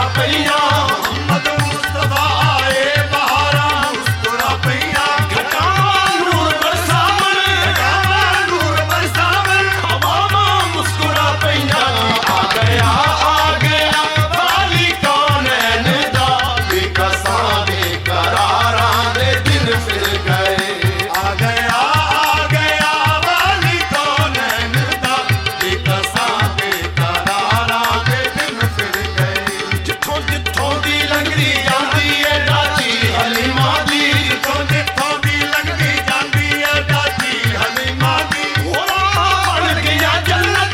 पैया मोहम्मद मुस्तफा आए बहारा मुस्कुरा पैया घटावा नूर बरसावन हवामा मुस्कुरा पैया आ गया वाली कौनैन दा बेकसा बेकरारा दे दिन फिर गए आ गया वाली कौनैन दा बेकसा बेकरारा दे दिन फिर गए जिथों जिथों दी लंघदी जांदी है दाती हलीमा दी जिथों जिथों दी लंघदी जांदी है दाती हलीमा दी होरा बन गया जन्नत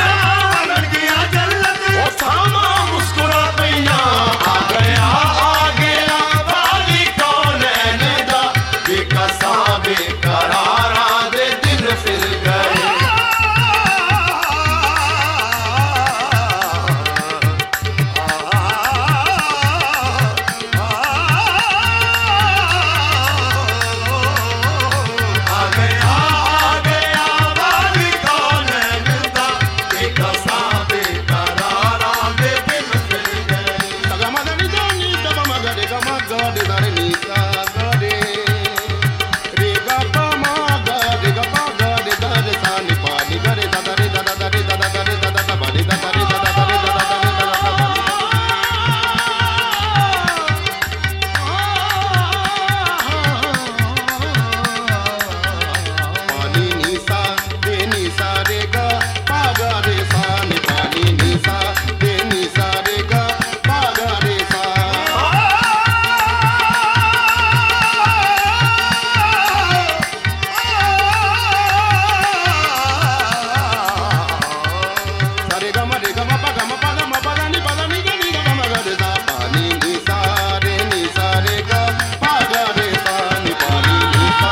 ओ सामा मुस्कुरा पैया आ गया वाली कौनैन दा बेकसा बेकरारा दे दिन फिर गए आ गया वाली कौनैन दा बेकसा बेकरारा दे दिन फिर गए Sagamadani dani daba magade gama gade dare nisa gade rega pama gade gapa gade dare sani pani gade dare dada dare dada dare dada dada bade dada dare dada dare dada dare dada pani nisa de nisa rega pa gade sani pani nisa de nisa rega pa gade sa Sare gama de gama pa gama pa gama pa ni ga ni ga ma ga de sa pa ni sa re ga pa ga de sa ni pa ni sa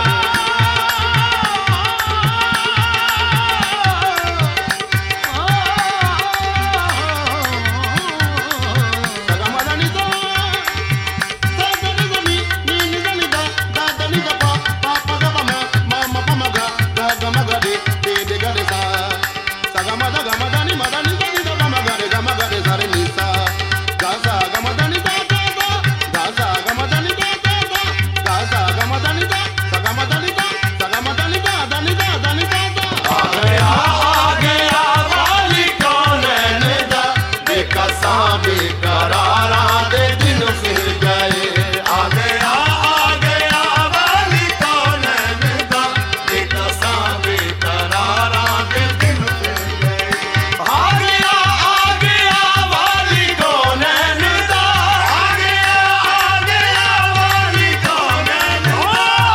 gama da ni sa da ni ga ni ga ni da da ni ga pa ga pa ma pa ma ga ma ga de ga de sa gama da ni ma da ni ga ni da ma ga de sa re ni sa ga sa gama da ni da ga sa gama da ni da ga sa gama da ni da sa gama da ni da sa gama da ni da da ni da आ गया वाली कौनैन दा बेकसा बेकरारा दे दिन फिर गए आ गया वाली कौनैन दा बेकसा बेकरारा दे दिन फिर गए आ गया वाली कौनैन दा आ गया वाली कौनैन दा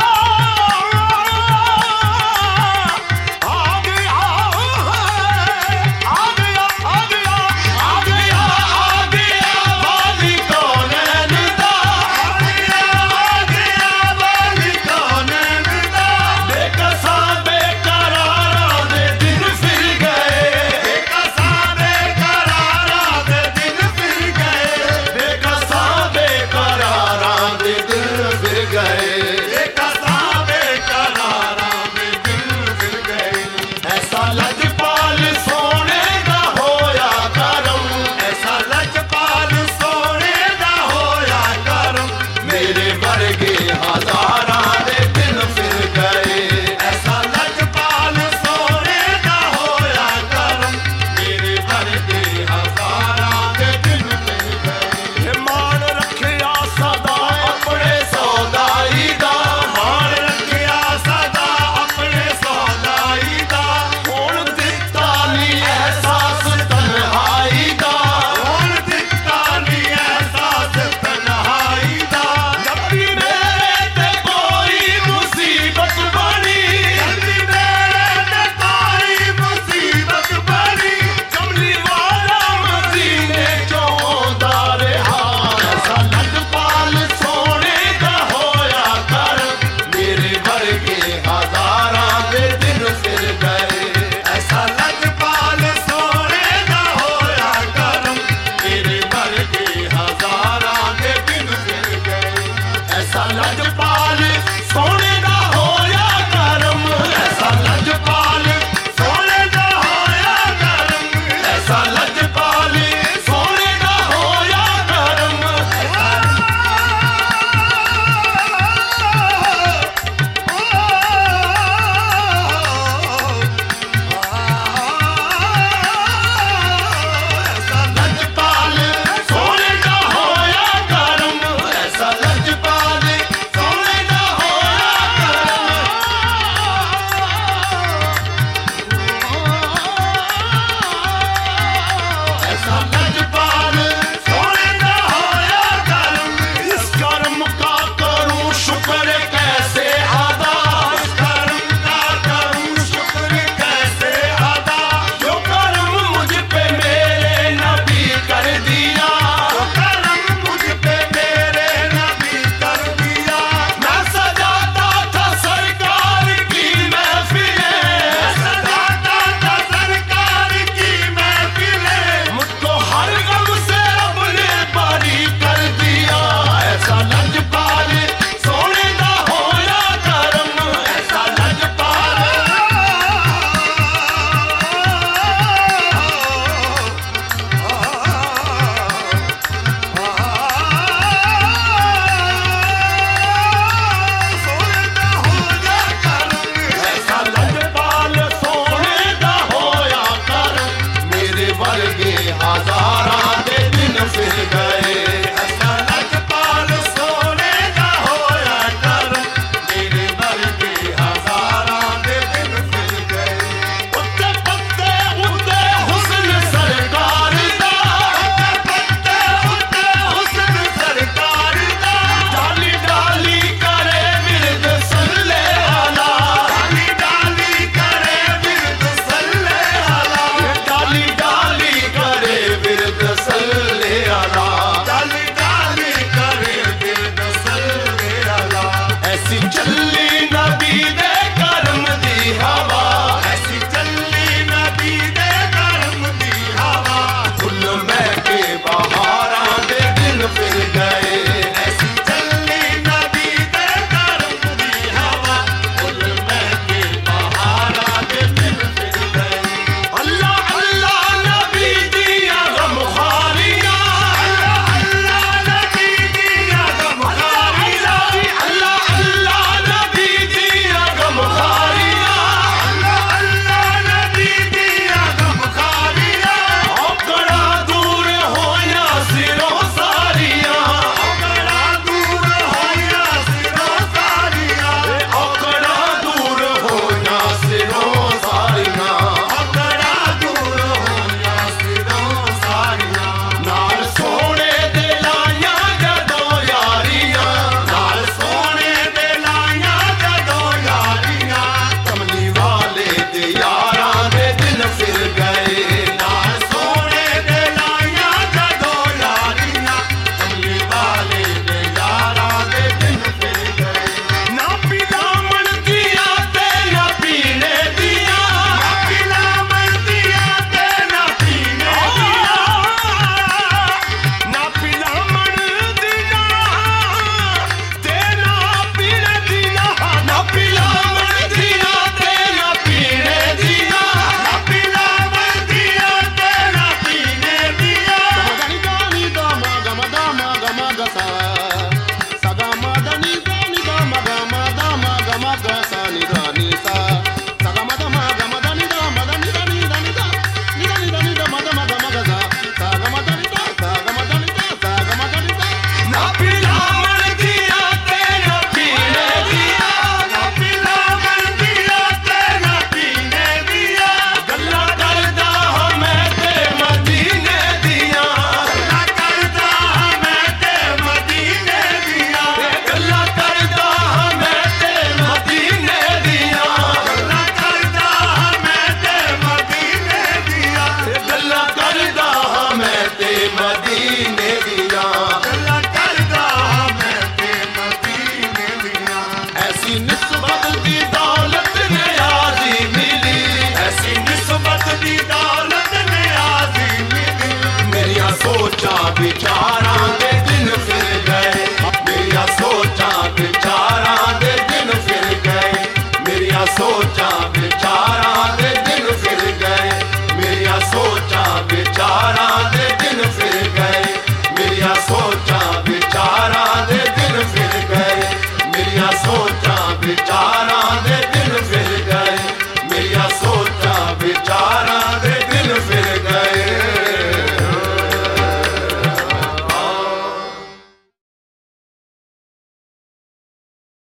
वाली कौनैन दा वाली कौनैन दा बेकसा बेकरारा दे दिन फिर गए बेकसा बेकरारा दे दिन फिर गए बेकसा बेकरारा दे दिन फिर गए बेकसा बेकरारा दे दिन फिर गए ऐसा लजपाल सोने दा होया करम ऐसा लजपाल सोने दा होया करम मेरे वर्गे हजारां दे दिन फिर गए ऐसा लजपाल सोने दा होया करम मेरे वर्गे हजारां दे दिन फिर गए मान रखिया सदा अपने सौदाई दा मान रखिया सदा अपने सौदाई दा हुण दित्ता नी एहसास तन्हाई दा हुण दित्ता नी एहसास तन्हाई दा जबकि मेरे ते कोई मुसीबत बनी जबकि मेरे ते कोई मुसीबत बनी कमली वाला मदीने चौंदा रहा ऐसा लजपाल सोने दा होया कर मेरे वर्गे हजारां दे दिन फिर गए ऐसा लजपाल सोने दा होया कर मेरे वर्गे हजारां दे दिन फिर गए ऐसा लजपाल सोने दा होया करम ऐसा लजपाल सोने दा होया करम ऐसा लजपाल सोने दा होया यारां दे